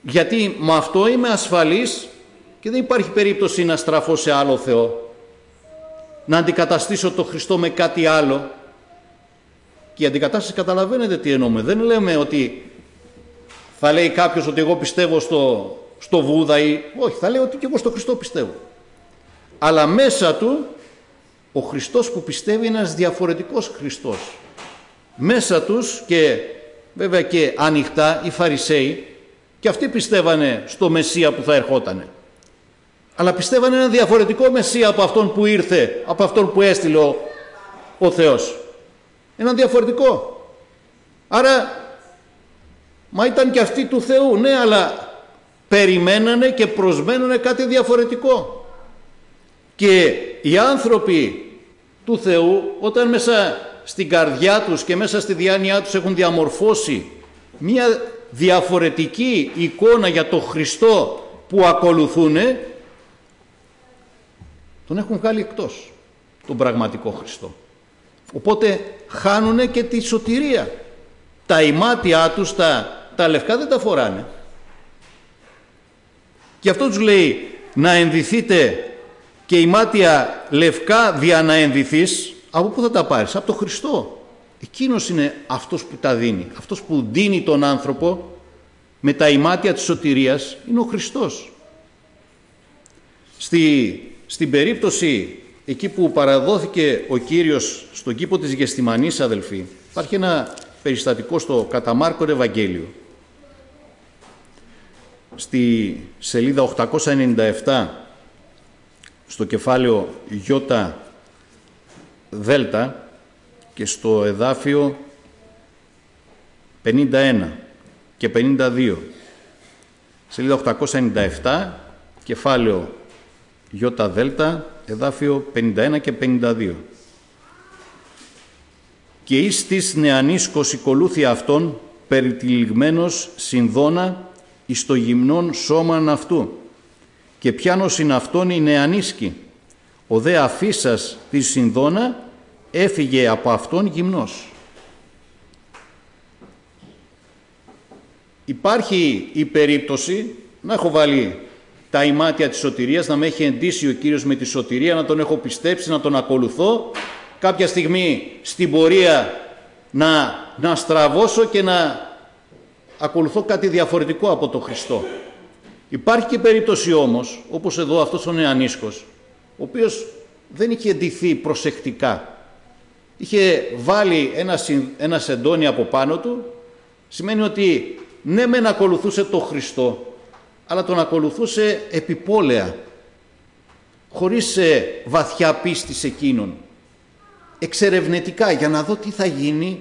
Γιατί με αυτό είμαι ασφαλής και δεν υπάρχει περίπτωση να στραφώ σε άλλο Θεό, να αντικαταστήσω το Χριστό με κάτι άλλο. Και η αντικατάσταση, καταλαβαίνετε τι εννοούμε. Δεν λέμε ότι θα λέει κάποιος ότι εγώ πιστεύω στο, στο Βούδα ή... Όχι, θα λέει ότι και εγώ στο Χριστό πιστεύω. Αλλά μέσα του ο Χριστός που πιστεύει είναι ένας διαφορετικός Χριστός. Μέσα τους, και βέβαια και ανοιχτά, οι Φαρισαίοι, και αυτοί πιστεύανε στο Μεσσία που θα ερχότανε. Αλλά πιστεύανε ένα διαφορετικό Μεσσία από αυτόν που ήρθε, από αυτόν που έστειλε ο, ο Θεός. Ένα διαφορετικό. Άρα, μα ήταν και αυτοί του Θεού, ναι, αλλά περιμένανε και προσμένανε κάτι διαφορετικό. Και οι άνθρωποι του Θεού, όταν μέσα στην καρδιά τους και μέσα στη διάνοιά τους έχουν διαμορφώσει μια διαφορετική εικόνα για το Χριστό που ακολουθούν, τον έχουν βγάλει εκτός, τον πραγματικό Χριστό. Οπότε χάνουν και τη σωτηρία. Τα ημάτια τους, τα, τα λευκά δεν τα φοράνε. Και αυτό τους λέει να ενδυθείτε και ημάτια λευκά δια να ενδυθείς. Από πού θα τα πάρεις? Από το Χριστό. Εκείνος είναι αυτός που τα δίνει. Αυτός που δίνει τον άνθρωπο με τα ημάτια της σωτηρίας είναι ο Χριστός. Στη, στην περίπτωση εκεί που παραδόθηκε ο Κύριος στον κήπο της Γεστημανής, αδελφοί, υπάρχει ένα περιστατικό στο κατά Μάρκον Ευαγγέλιο. Στη σελίδα οκτακόσια ενενήντα επτά, στο κεφάλαιο Ι Δέλτα και στο εδάφιο πενήντα ένα και πενήντα δύο. Σελίδα οκτακόσια ενενήντα επτά, κεφάλαιο Ι Δέλτα, εδάφιο πενήντα ένα και πενήντα δύο. Και εις της νεανίσκος οικολούθη αυτόν, περιτυλιγμένος συνδώνα εις το γυμνόν σώμαν αυτού, και πιάνος είναι αυτόν η νεανίσκη. Ο δε αφήσας τη συνδώνα έφυγε από αυτόν γυμνός. Υπάρχει η περίπτωση να έχω βάλει τα ημάτια της σωτηρίας, να με έχει εντύσει ο Κύριος με τη σωτηρία, να τον έχω πιστέψει, να τον ακολουθώ, κάποια στιγμή στην πορεία να, να στραβώσω και να ακολουθώ κάτι διαφορετικό από τον Χριστό. Υπάρχει και περίπτωση όμως, όπως εδώ αυτός ο νεανίσκος, ο οποίος δεν είχε εντυθεί προσεκτικά. Είχε βάλει ένα, ένα σεντόνι από πάνω του, σημαίνει ότι ναι μεν ακολουθούσε τον Χριστό, αλλά τον ακολουθούσε επιπόλαια, χωρίς βαθιά πίστη σε εκείνον. Εξερευνητικά, για να δω τι θα γίνει.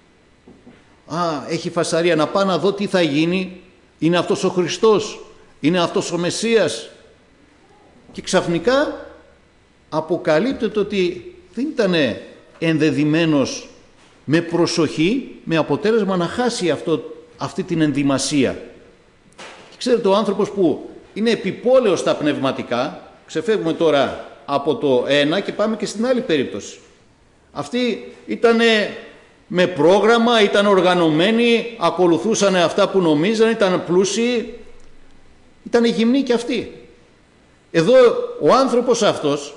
Α, έχει φασαρία, να πάω να δω τι θα γίνει. Είναι αυτός ο Χριστός, είναι αυτός ο Μεσσίας. Και ξαφνικά αποκαλύπτεται ότι δεν ήταν ενδεδειμένος με προσοχή, με αποτέλεσμα να χάσει αυτό, αυτή την ενδυμασία. Και ξέρετε, ο άνθρωπος που είναι επιπόλαιος στα πνευματικά, ξεφεύγουμε τώρα από το ένα και πάμε και στην άλλη περίπτωση. Αυτοί ήταν με πρόγραμμα, ήταν οργανωμένοι, ακολουθούσαν αυτά που νομίζαν, ήταν πλούσιοι, ήταν γυμνοί και αυτοί. Εδώ ο άνθρωπος αυτός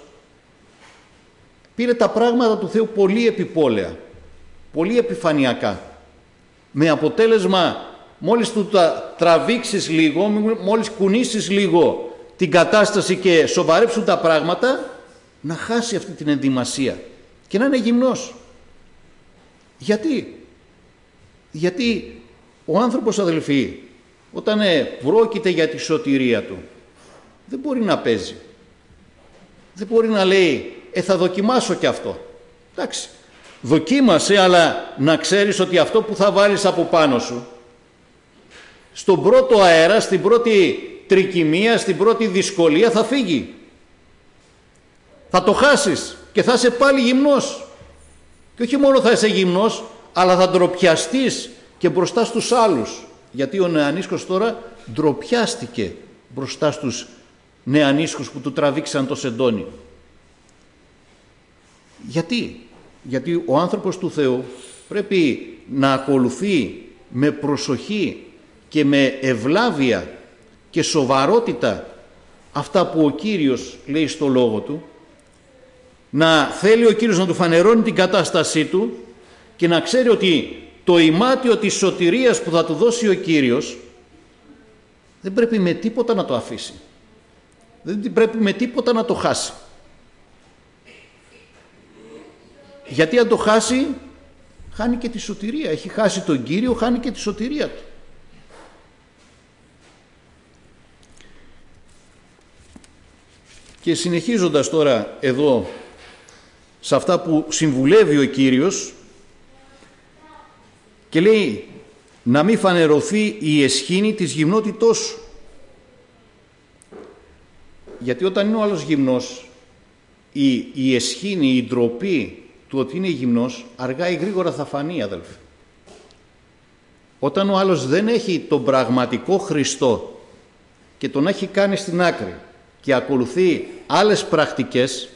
πήρε τα πράγματα του Θεού πολύ επιπόλαια, πολύ επιφανειακά, με αποτέλεσμα μόλις του τα τραβήξεις λίγο, μόλις κουνήσεις λίγο την κατάσταση και σοβαρέψουν τα πράγματα, να χάσει αυτή την ενδυμασία και να είναι γυμνός. Γιατί? Γιατί ο άνθρωπος, αδελφοί, όταν πρόκειται για τη σωτηρία του, δεν μπορεί να παίζει. Δεν μπορεί να λέει, ε θα δοκιμάσω και αυτό. Εντάξει, δοκίμασε, αλλά να ξέρεις ότι αυτό που θα βάλεις από πάνω σου, στον πρώτο αέρα, στην πρώτη τρικυμία, στην πρώτη δυσκολία θα φύγει. Θα το χάσεις και θα είσαι πάλι γυμνός. Και όχι μόνο θα είσαι γυμνός, αλλά θα ντροπιαστείς και μπροστά στους άλλους. Γιατί ο νεανίσκος τώρα ντροπιάστηκε μπροστά στους νεανίσκους που του τραβήξαν το σεντόνι. Γιατί? Γιατί ο άνθρωπος του Θεού πρέπει να ακολουθεί με προσοχή και με ευλάβεια και σοβαρότητα αυτά που ο Κύριος λέει στο Λόγο Του, να θέλει ο Κύριος να του φανερώνει την κατάστασή του και να ξέρει ότι το ημάτιο της σωτηρίας που θα του δώσει ο Κύριος δεν πρέπει με τίποτα να το αφήσει. Δεν πρέπει με τίποτα να το χάσει. Γιατί αν το χάσει, χάνει και τη σωτηρία. Έχει χάσει τον Κύριο, χάνει και τη σωτηρία του. Και συνεχίζοντας τώρα εδώ σε αυτά που συμβουλεύει ο Κύριος, και λέει να μην φανερωθεί η αισχήνη της γυμνότητός σου. Γιατί όταν είναι ο άλλος γυμνός, η, η αισχήνη, η ντροπή του ότι είναι γυμνός, αργά ή γρήγορα θα φανεί, αδελφοί. Όταν ο άλλος δεν έχει τον πραγματικό Χριστό και τον έχει κάνει στην άκρη και ακολουθεί άλλες πρακτικές,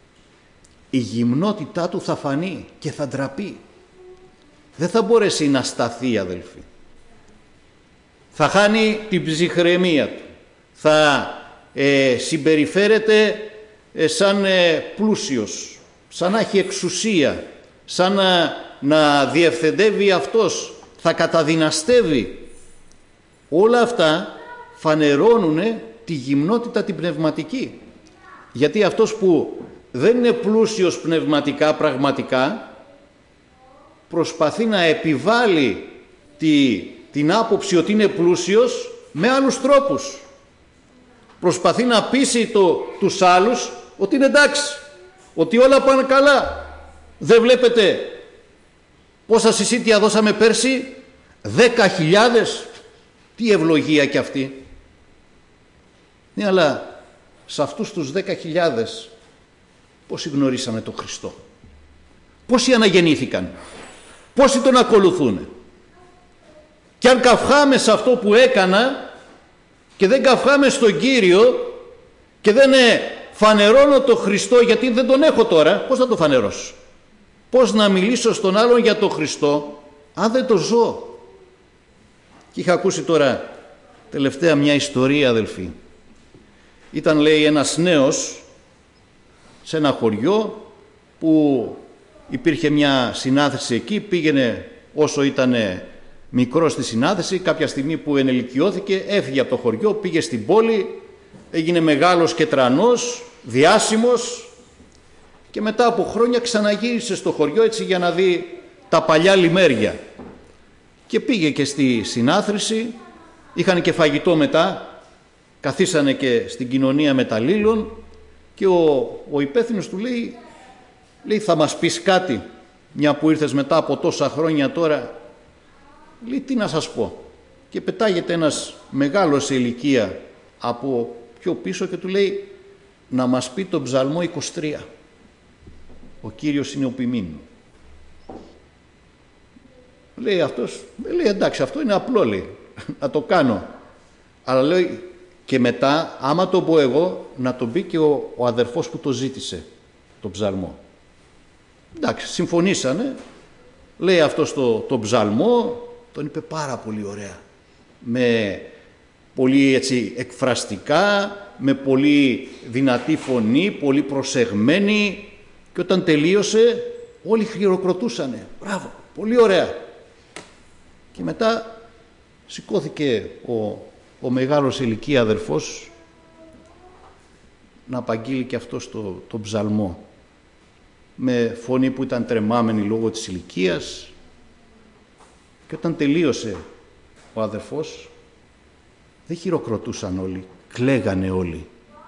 η γυμνότητά του θα φανεί και θα ντραπεί. Δεν θα μπορέσει να σταθεί, αδελφοί. Θα χάνει την ψυχραιμία του. Θα ε, συμπεριφέρεται ε, σαν ε, πλούσιος, σαν να έχει εξουσία, σαν να, να διευθεντεύει αυτός, θα καταδυναστεύει. Όλα αυτά φανερώνουν τη γυμνότητα την πνευματική. Γιατί αυτός που δεν είναι πλούσιος πνευματικά, πραγματικά, προσπαθεί να επιβάλλει τη, την άποψη ότι είναι πλούσιος με άλλους τρόπους. Προσπαθεί να πείσει το, τους άλλους ότι είναι εντάξει, ότι όλα πάνε καλά. Δεν βλέπετε πόσα συσίτια δώσαμε πέρσι? Δέκα χιλιάδες. Τι ευλογία κι αυτή. Ναι, αλλά σε αυτούς τους δέκα χιλιάδες πόσοι γνωρίσανε τον Χριστό? Πόσοι αναγεννήθηκαν? Πόσοι τον ακολουθούν? Και αν καυχάμε σε αυτό που έκανα και δεν καυχάμε στον Κύριο και δεν φανερώνω τον Χριστό, γιατί δεν τον έχω τώρα, πώς θα τον φανερώσω? Πώς να μιλήσω στον άλλον για τον Χριστό αν δεν το ζω? Και είχα ακούσει τώρα τελευταία μια ιστορία, αδελφοί. Ήταν, λέει, ένας νέος σε ένα χωριό που υπήρχε μια συνάθρηση εκεί, πήγαινε όσο ήταν μικρός στη συνάθρηση, κάποια στιγμή που ενηλικιώθηκε έφυγε από το χωριό, πήγε στην πόλη, έγινε μεγάλος και τρανός, διάσημος, και μετά από χρόνια ξαναγύρισε στο χωριό έτσι για να δει τα παλιά λιμέρια. Και πήγε και στη συνάθρηση, είχαν και φαγητό μετά, καθίσανε και στην κοινωνία μεταλλήλων και ο, ο υπεύθυνος του λέει, λέει θα μας πεις κάτι, μια που ήρθες μετά από τόσα χρόνια τώρα? Λέει τι να σας πω. Και πετάγεται ένας μεγάλος σε ηλικία από πιο πίσω και του λέει να μας πει τον Ψαλμό είκοσι τρία. Ο Κύριος είναι ο ποιμήν. Λέει αυτός, λέει εντάξει αυτό είναι απλό, λέει, να το κάνω. Αλλά λέει και μετά άμα το πω εγώ να τον πει και ο, ο αδερφός που το ζήτησε τον ψαλμό. Εντάξει, συμφωνήσανε. Λέει αυτός το, το ψαλμό, τον είπε πάρα πολύ ωραία. Με πολύ έτσι εκφραστικά, με πολύ δυνατή φωνή, πολύ προσεγμένη, και όταν τελείωσε όλοι χειροκροτούσανε. Μπράβο, πολύ ωραία. Και μετά σηκώθηκε ο, ο μεγάλος ηλικία αδερφός να απαγγείλει και αυτός το, το ψαλμό με φωνή που ήταν τρεμάμενη λόγω της ηλικίας. Και όταν τελείωσε ο αδερφός δεν χειροκροτούσαν όλοι, κλαίγανε όλοι,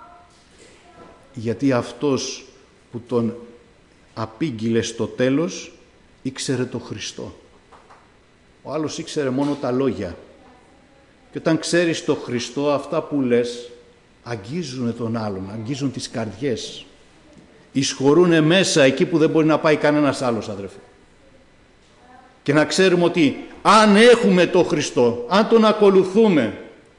γιατί αυτός που τον απήγγειλε στο τέλος ήξερε το Χριστό. Ο άλλος ήξερε μόνο τα λόγια. Και όταν ξέρεις το Χριστό, αυτά που λες αγγίζουν τον άλλον, αγγίζουν τις καρδιές, εισχωρούν μέσα εκεί που δεν μπορεί να πάει κανένας άλλος, αδερφέ. Και να ξέρουμε ότι αν έχουμε το Χριστό, αν τον ακολουθούμε,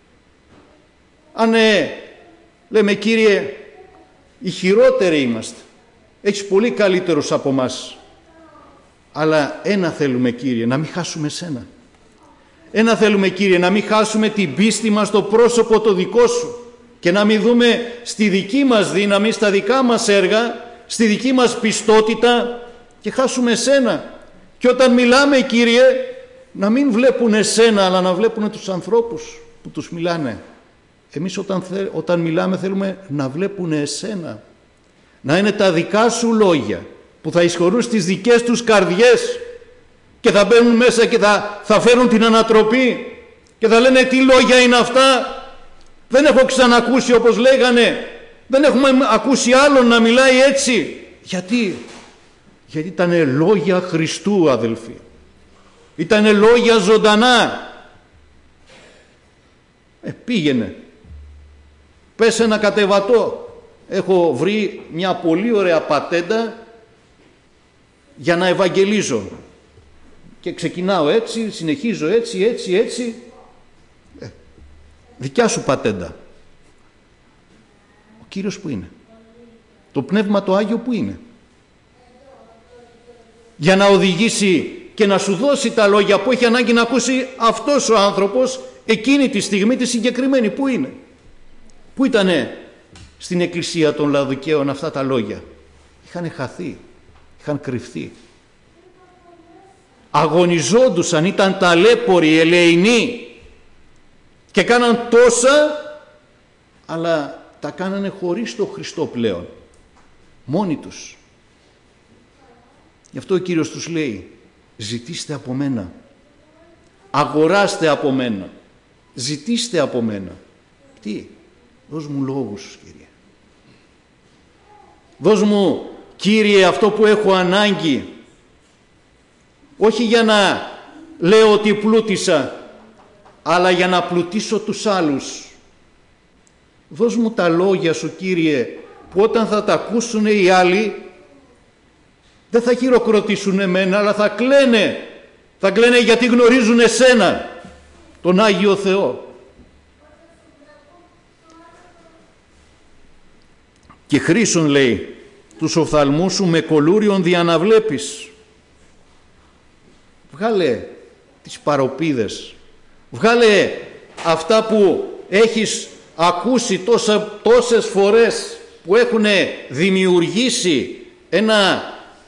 αν ε, λέμε Κύριε οι χειρότεροι είμαστε, έχεις πολύ καλύτερους από μας, αλλά ένα θέλουμε Κύριε, να μην χάσουμε σένα. Ένα θέλουμε, Κύριε, να μην χάσουμε την πίστη μας στο πρόσωπο το δικό Σου και να μην δούμε στη δική μας δύναμη, στα δικά μας έργα, στη δική μας πιστότητα και χάσουμε Εσένα. Και όταν μιλάμε, Κύριε, να μην βλέπουν Εσένα, αλλά να βλέπουν τους ανθρώπους που τους μιλάνε. Εμείς όταν, θε, όταν μιλάμε θέλουμε να βλέπουν Εσένα. Να είναι τα δικά Σου λόγια που θα εισχωρούν στις δικές τους καρδιές και θα μπαίνουν μέσα και θα, θα φέρουν την ανατροπή και θα λένε τι λόγια είναι αυτά. Δεν έχω ξανακούσει, όπως λέγανε, δεν έχουμε ακούσει άλλον να μιλάει έτσι. Γιατί? Γιατί ήταν λόγια Χριστού, αδελφοί. Ήταν λόγια ζωντανά. Ε, πήγαινε. Πες ένα κατεβατό. Έχω βρει μια πολύ ωραία πατέντα για να ευαγγελίζω. Και ξεκινάω έτσι, συνεχίζω έτσι, έτσι, έτσι. Ε, δικιά σου πατέντα. Ο Κύριος που είναι? Το Πνεύμα το Άγιο που είναι? Για να οδηγήσει και να σου δώσει τα λόγια που έχει ανάγκη να ακούσει αυτός ο άνθρωπος εκείνη τη στιγμή τη συγκεκριμένη. Πού είναι? Πού ήτανε στην εκκλησία των Λαοδικαίων αυτά τα λόγια? Είχαν χαθεί, είχαν κρυφθεί. Αγωνιζόντουσαν, ήταν ταλέποροι, ελεηνοί και κάναν τόσα, αλλά τα κάνανε χωρίς το Χριστό πλέον, μόνοι τους. Γι' αυτό ο Κύριος τους λέει, ζητήστε από μένα, αγοράστε από μένα, ζητήστε από μένα. Τι? Δώσ' μου λόγους, Κύριε. Δώσ' μου, Κύριε, αυτό που έχω ανάγκη. Όχι για να λέω ότι πλούτησα, αλλά για να πλουτίσω τους άλλους. Δώσ' μου τα λόγια Σου, Κύριε, που όταν θα τα ακούσουν οι άλλοι δεν θα χειροκροτήσουν εμένα, αλλά θα κλαίνε. Θα κλαίνε γιατί γνωρίζουν Εσένα, τον Άγιο Θεό. Και χρήσον, λέει, τους οφθαλμούς σου με κολούριον διαναβλέπεις. Βγάλε τις παροπίδες, βγάλε αυτά που έχεις ακούσει τόσα, τόσες φορές, που έχουν δημιουργήσει ένα,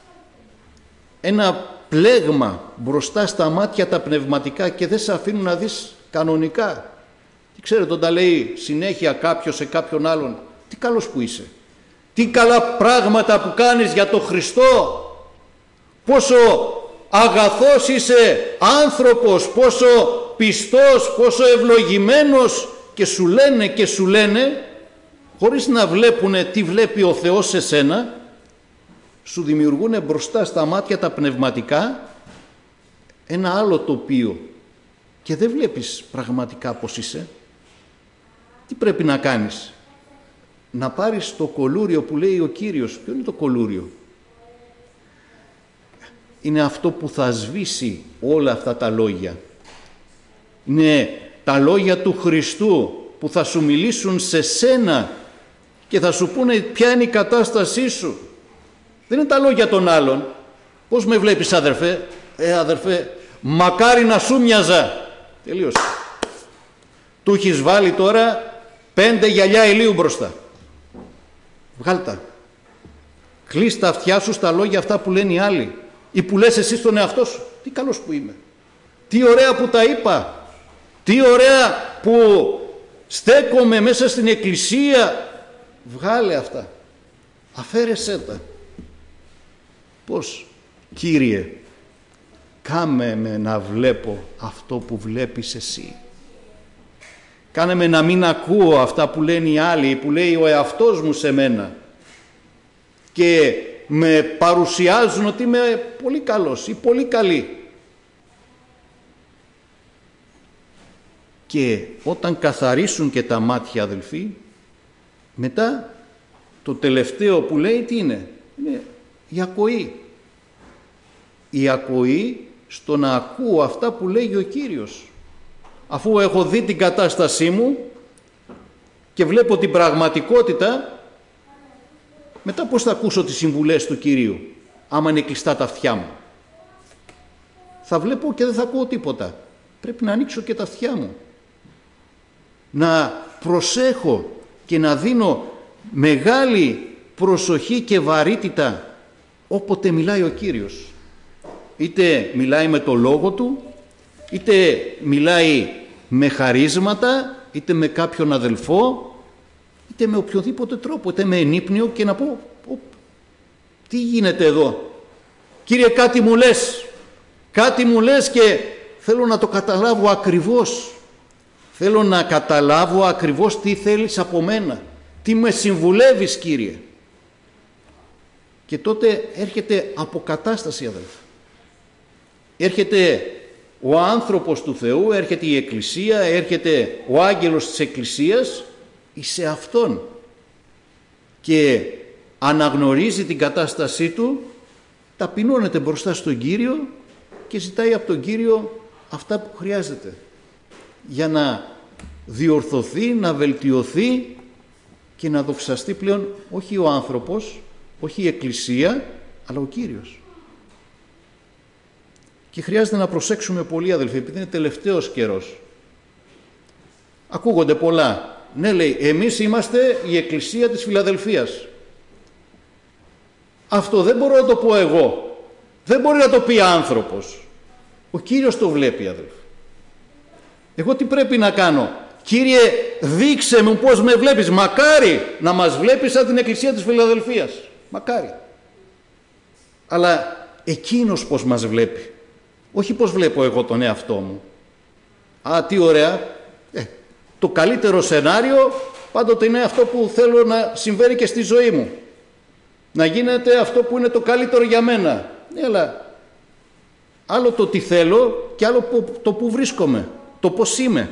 ένα πλέγμα μπροστά στα μάτια τα πνευματικά και δεν σε αφήνουν να δεις κανονικά. Τι ξέρετε, όταν λέει συνέχεια κάποιος σε κάποιον άλλον, τι καλός που είσαι, τι καλά πράγματα που κάνεις για τον Χριστό, πόσο αγαθός είσαι άνθρωπος, πόσο πιστός, πόσο ευλογημένος, και σου λένε και σου λένε, χωρίς να βλέπουνε τι βλέπει ο Θεός σε σένα, σου δημιουργούν μπροστά στα μάτια τα πνευματικά ένα άλλο τοπίο και δεν βλέπεις πραγματικά πως είσαι. Τι πρέπει να κάνεις? Να πάρεις το κολούριο που λέει ο Κύριος. Ποιο είναι το κολούριο? Είναι αυτό που θα σβήσει όλα αυτά τα λόγια. Είναι τα λόγια του Χριστού που θα σου μιλήσουν σε σένα και θα σου πούνε ποια είναι η κατάστασή σου. Δεν είναι τα λόγια των άλλων. Πώς με βλέπεις, αδερφέ? Ε, αδερφέ, μακάρι να σου μοιάζα. Τελείωσε. Του έχεις βάλει τώρα πέντε γυαλιά ηλίου μπροστά. Βγάλ' τα. Κλείς τα αυτιά σου στα λόγια αυτά που λένε οι άλλοι ή που λες εσύ στον εαυτό σου. Τι καλός που είμαι. Τι ωραία που τα είπα. Τι ωραία που στέκομαι μέσα στην εκκλησία. Βγάλε αυτά. Αφαίρεσέ τα. Πώς? Κύριε, κάμε με να βλέπω αυτό που βλέπεις εσύ. Κάνε με να μην ακούω αυτά που λένε οι άλλοι, που λέει ο εαυτός μου σε μένα και με παρουσιάζουν ότι είμαι πολύ καλός ή πολύ καλή. Και όταν καθαρίσουν και τα μάτια, αδελφοί, μετά το τελευταίο που λέει τι είναι? Είναι η ακοή. Η ακοή στο να ακούω αυτά που λέγει ο Κύριος. Αφού έχω δει την κατάστασή μου και βλέπω την πραγματικότητα, μετά πώς θα ακούσω τις συμβουλές του Κυρίου, άμα είναι κλειστά τα αυτιά μου? Θα βλέπω και δεν θα ακούω τίποτα. πρέπει να ανοίξω και τα αυτιά μου. Να προσέχω και να δίνω μεγάλη προσοχή και βαρύτητα όποτε μιλάει ο Κύριος. Είτε μιλάει με το λόγο Του, είτε μιλάει με χαρίσματα, είτε με κάποιον αδελφό, είτε με οποιοδήποτε τρόπο, είτε με ενύπνιο, και να πω, τι γίνεται εδώ? Κύριε, κάτι μου λες, κάτι μου λες και θέλω να το καταλάβω ακριβώς. Θέλω να καταλάβω ακριβώς τι θέλεις από μένα, τι με συμβουλεύεις, Κύριε. Και τότε έρχεται αποκατάσταση, αδελφοί. Έρχεται ο άνθρωπος του Θεού, έρχεται η Εκκλησία, έρχεται ο άγγελος της Εκκλησίας σε Αυτόν και αναγνωρίζει την κατάστασή του, ταπεινώνεται μπροστά στον Κύριο και ζητάει από τον Κύριο αυτά που χρειάζεται για να διορθωθεί, να βελτιωθεί και να δοξαστεί πλέον όχι ο άνθρωπος, όχι η Εκκλησία, αλλά ο Κύριος. Και χρειάζεται να προσέξουμε πολύ, αδελφοί, επειδή είναι τελευταίος καιρός. Ακούγονται πολλά. Ναι, λέει, εμείς είμαστε η Εκκλησία της Φιλαδελφίας. Αυτό δεν μπορώ να το πω εγώ. Δεν μπορεί να το πει άνθρωπος. Ο Κύριος το βλέπει, αδελφοί. Εγώ τι πρέπει να κάνω? Κύριε, δείξε μου πώς με βλέπεις. Μακάρι να μας βλέπεις σαν την Εκκλησία της Φιλαδελφίας. Μακάρι. Αλλά εκείνος πώς μας βλέπει. Όχι πώς βλέπω εγώ τον εαυτό μου. Α, τι ωραία. Ε, το καλύτερο σενάριο πάντοτε είναι αυτό που θέλω να συμβαίνει και στη ζωή μου. Να γίνεται αυτό που είναι το καλύτερο για μένα. Ναι, αλλά άλλο το τι θέλω και άλλο το που βρίσκομαι. Το πώς είμαι.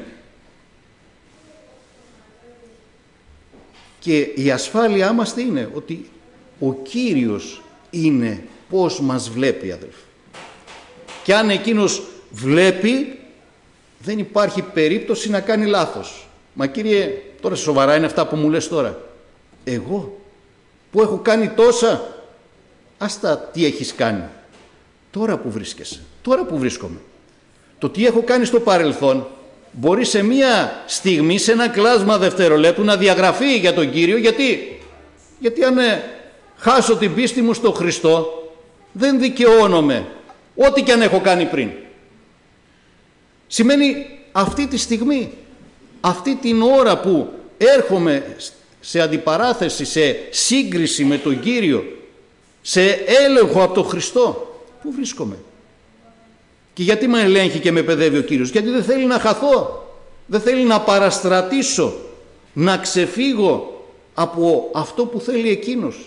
Και η ασφάλειά μας τι είναι? Ότι ο Κύριος είναι πώς μας βλέπει, αδελφοί. Και αν εκείνος βλέπει, δεν υπάρχει περίπτωση να κάνει λάθος. Μα Κύριε, τώρα σοβαρά είναι αυτά που μου λες τώρα? Εγώ που έχω κάνει τόσα, άστα τι έχεις κάνει. Τώρα που βρίσκεσαι, τώρα που βρίσκομαι. Το τι έχω κάνει στο παρελθόν μπορεί σε μία στιγμή, σε ένα κλάσμα δευτερολέπτου να διαγραφεί για τον Κύριο. Γιατί, Γιατί αν ε, χάσω την πίστη μου στο Χριστό, δεν δικαιώνομαι ό,τι και αν έχω κάνει πριν. Σημαίνει αυτή τη στιγμή, αυτή την ώρα που έρχομαι σε αντιπαράθεση, σε σύγκριση με τον Κύριο, σε έλεγχο από τον Χριστό, πού βρίσκομαι? Και γιατί με ελέγχει και με παιδεύει ο Κύριος? Γιατί δεν θέλει να χαθώ, δεν θέλει να παραστρατήσω, να ξεφύγω από αυτό που θέλει εκείνος.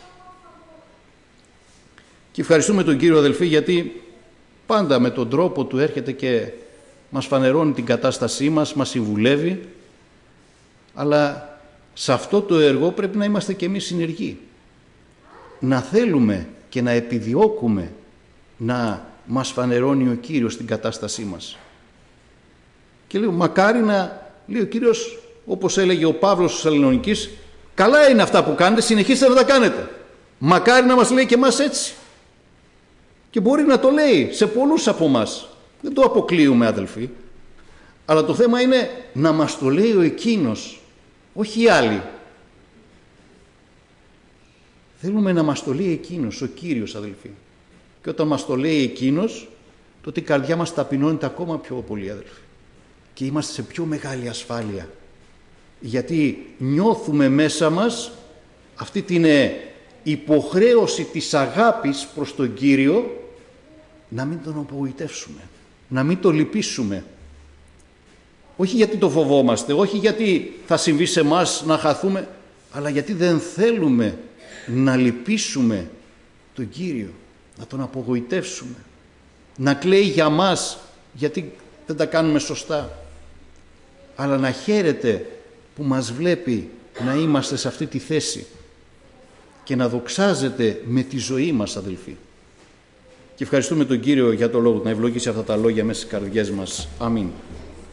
Και ευχαριστούμε τον Κύριο, αδελφοί, γιατί πάντα με τον τρόπο του έρχεται και μας φανερώνει την κατάστασή μας, μας συμβουλεύει, αλλά σε αυτό το έργο πρέπει να είμαστε και εμείς συνεργοί. Να θέλουμε και να επιδιώκουμε να μας φανερώνει ο Κύριος την κατάστασή μας. Και λέω, μακάρι να, λέει ο Κύριος, όπως έλεγε ο Παύλος στους Θεσσαλονικείς, καλά είναι αυτά που κάνετε, συνεχίστε να τα κάνετε. Μακάρι να μας λέει και εμάς έτσι. Και μπορεί να το λέει σε πολλούς από εμάς. Δεν το αποκλείουμε, αδελφοί. Αλλά το θέμα είναι να μας το λέει ο εκείνος, όχι οι άλλοι. Θέλουμε να μας το λέει εκείνος, ο Κύριος, αδελφοί. Και όταν μας το λέει εκείνος, τότε η καρδιά μας ταπεινώνεται ακόμα πιο πολύ, αδελφοί. Και είμαστε σε πιο μεγάλη ασφάλεια. Γιατί νιώθουμε μέσα μας αυτή την υποχρέωση της αγάπης προς τον Κύριο, να μην τον απογοητεύσουμε, να μην τον λυπήσουμε. Όχι γιατί το φοβόμαστε, όχι γιατί θα συμβεί σε εμάς να χαθούμε, αλλά γιατί δεν θέλουμε να λυπήσουμε τον Κύριο, να τον απογοητεύσουμε, να κλαίει για μας γιατί δεν τα κάνουμε σωστά, αλλά να χαίρεται που μας βλέπει να είμαστε σε αυτή τη θέση και να δοξάζεται με τη ζωή μας, αδελφοί. Και ευχαριστούμε τον Κύριο για το λόγο του, να ευλογήσει αυτά τα λόγια μέσα στις καρδιές μας. Αμήν.